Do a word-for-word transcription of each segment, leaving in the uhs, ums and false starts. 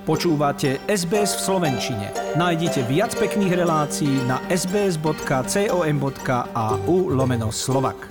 Počúvate es bé es v slovenčine. Nájdite viac pekných relácií na sbs.com.au lomeno Slovak.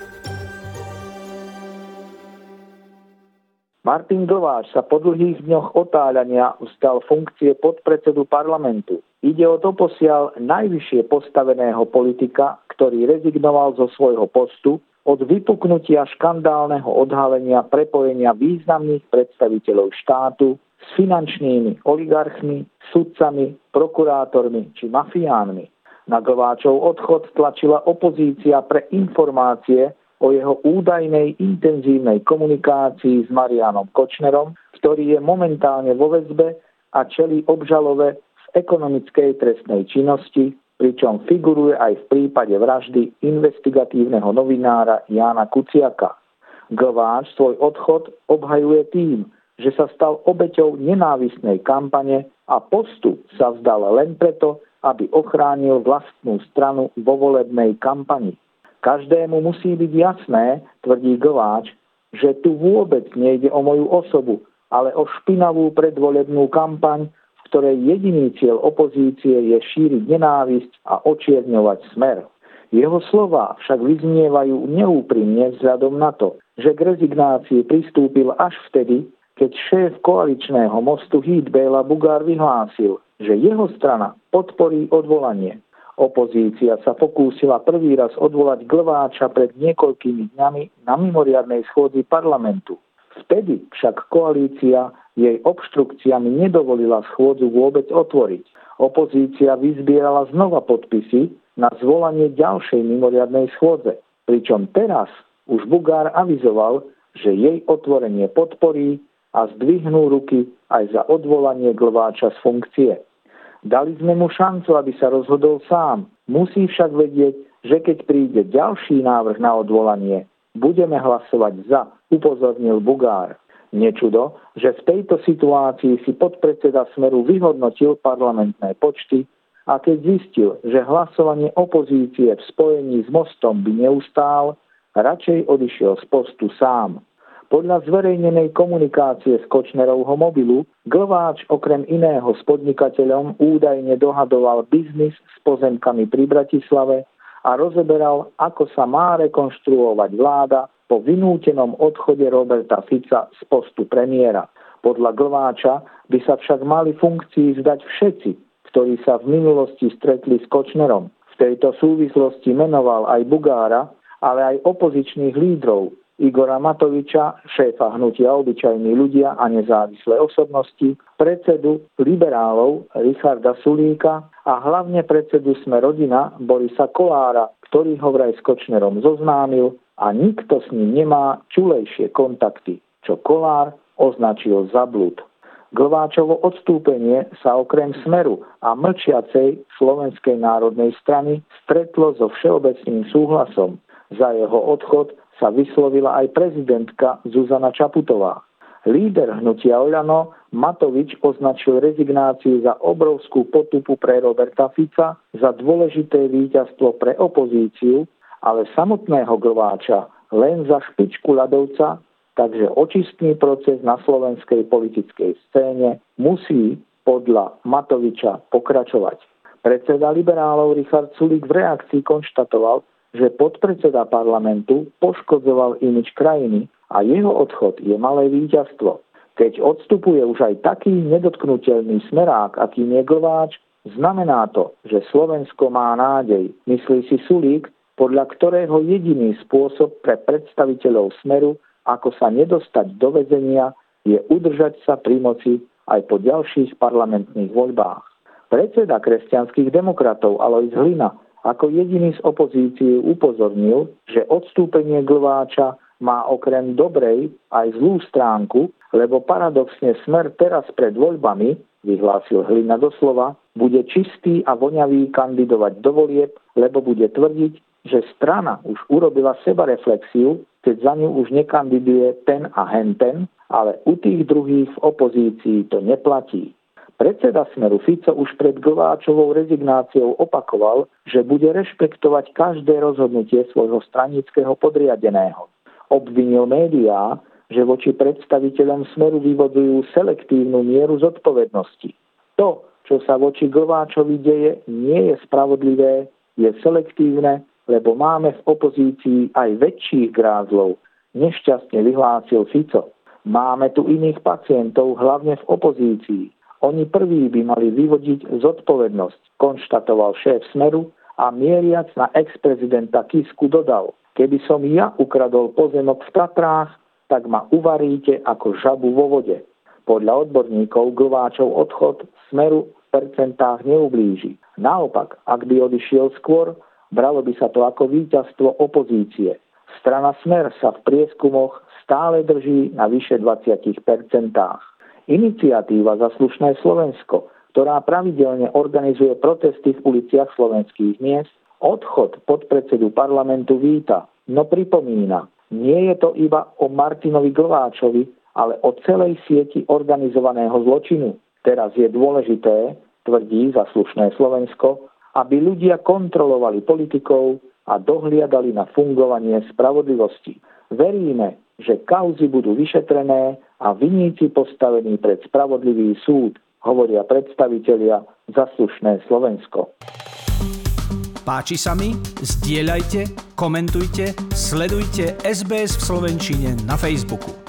Martin Glváš sa po dlhých dňoch otáľania vzdal funkcie podpredsedu parlamentu. Ide o doposiaľ najvyššie postaveného politika, ktorý rezignoval zo svojho postu od vypuknutia škandálneho odhalenia prepojenia významných predstaviteľov štátu s finančnými oligarchmi, sudcami, prokurátormi či mafiánmi. Na Glváčov odchod tlačila opozícia pre informácie o jeho údajnej intenzívnej komunikácii s Marianom Kočnerom, ktorý je momentálne vo väzbe a čelí obžalobe v ekonomickej trestnej činnosti, pričom figuruje aj v prípade vraždy investigatívneho novinára Jána Kuciaka. Glváč svoj odchod obhajuje tým, že sa stal obeťou nenávistnej kampane a postu sa vzdal len preto, aby ochránil vlastnú stranu vo volebnej kampani. Každému musí byť jasné, tvrdí Glváč, že tu vôbec nejde o moju osobu, ale o špinavú predvolebnú kampaň, v ktorej jediný cieľ opozície je šíriť nenávisť a očierňovať Smer. Jeho slová však vyznievajú neúprimne vzhľadom na to, že k rezignácii pristúpil až vtedy, keď šéf koaličného mostu Híd Béla Bugár vyhlásil, že jeho strana podporí odvolanie. Opozícia sa pokúsila prvý raz odvolať Glváča pred niekoľkými dňami na mimoriadnej schôdzi parlamentu. Vtedy však koalícia jej obštrukciami nedovolila schôdzu vôbec otvoriť. Opozícia vyzbierala znova podpisy na zvolanie ďalšej mimoriadnej schôdze, pričom teraz už Bugár avizoval, že jej otvorenie podporí a zdvihnú ruky aj za odvolanie Glváča z funkcie. Dali sme mu šancu, aby sa rozhodol sám. Musí však vedieť, že keď príde ďalší návrh na odvolanie, budeme hlasovať za, upozornil Bugár. Nečudo, že v tejto situácii si podpredseda Smeru vyhodnotil parlamentné počty a keď zistil, že hlasovanie opozície v spojení s Mostom by neustál, radšej odišiel z postu sám. Podľa zverejnenej komunikácie z Kočnerovho mobilu Glváč okrem iného s podnikateľom údajne dohadoval biznis s pozemkami pri Bratislave a rozoberal, ako sa má rekonštruovať vláda po vynútenom odchode Roberta Fica z postu premiéra. Podľa Glváča by sa však mali funkcii vzdať všetci, ktorí sa v minulosti stretli s Kočnerom. V tejto súvislosti menoval aj Bugára, ale aj opozičných lídrov, Igora Matoviča, šéfa hnutia Obyčajní ľudia a nezávislé osobnosti, predsedu liberálov Richarda Sulíka a hlavne predsedu Sme rodina Borisa Kollára, ktorý ho vraj s Kočnerom zoznámil a nikto s ním nemá čulejšie kontakty, čo Kollár označil za blud. Glváčovo odstúpenie sa okrem Smeru a mlčiacej Slovenskej národnej strany stretlo so všeobecným súhlasom. Za jeho odchod sa vyslovila aj prezidentka Zuzana Čaputová. Líder hnutia Oľano Matovič označil rezignáciu za obrovskú potupu pre Roberta Fica, za dôležité víťazstvo pre opozíciu, ale samotného Glváča len za špičku ľadovca, takže očistný proces na slovenskej politickej scéne musí podľa Matoviča pokračovať. Predseda liberálov Richard Sulík v reakcii konštatoval, že podpredseda parlamentu poškodzoval imič krajiny a jeho odchod je malé víťazstvo. Keď odstupuje už aj taký nedotknuteľný smerák, akým je Glváč, znamená to, že Slovensko má nádej, myslí si Sulík, podľa ktorého jediný spôsob pre predstaviteľov Smeru, ako sa nedostať do väzenia, je udržať sa pri moci aj po ďalších parlamentných voľbách. Predseda kresťanských demokratov Alojz Hlina ako jediný z opozície upozornil, že odstúpenie Glváča má okrem dobrej aj zlú stránku, lebo paradoxne Smer teraz pred voľbami, vyhlásil Hlina doslova, bude čistý a voňavý kandidovať do volieb, lebo bude tvrdiť, že strana už urobila sebareflexiu, keď za ňu už nekandiduje ten a henten, ale u tých druhých v opozícii to neplatí. Predseda Smeru Fico už pred Glváčovou rezignáciou opakoval, že bude rešpektovať každé rozhodnutie svojho stranického podriadeného. Obvinil médiá, že voči predstaviteľom Smeru vyvodzujú selektívnu mieru zodpovednosti. To, čo sa voči Glváčovi deje, nie je spravodlivé, je selektívne, lebo máme v opozícii aj väčších grázlov, nešťastne vyhlásil Fico. Máme tu iných pacientov, hlavne v opozícii. Oni prví by mali vyvodiť zodpovednosť, konštatoval šéf Smeru a mieriac na ex-prezidenta Kisku dodal: keby som ja ukradol pozemok v Tatrách, tak ma uvaríte ako žabu vo vode. Podľa odborníkov Glváčov odchod Smeru v percentách neublíži. Naopak, ak by odišiel skôr, bralo by sa to ako víťazstvo opozície. Strana Smer sa v prieskumoch stále drží na vyše dvadsať percent. Iniciatíva Za slušné Slovensko, ktorá pravidelne organizuje protesty v uliciach slovenských miest, odchod podpredsedu parlamentu víta, no pripomína, nie je to iba o Martinovi Glváčovi, ale o celej sieti organizovaného zločinu. Teraz je dôležité, tvrdí Za slušné Slovensko, aby ľudia kontrolovali politikov a dohliadali na fungovanie spravodlivosti. Veríme, že kauzy budú vyšetrené a vinníci postavení pred spravodlivý súd, hovoria predstavitelia Za slušné Slovensko. Páči sa mi? Zdieľajte, komentujte, sledujte es bé es v slovenčine na Facebooku.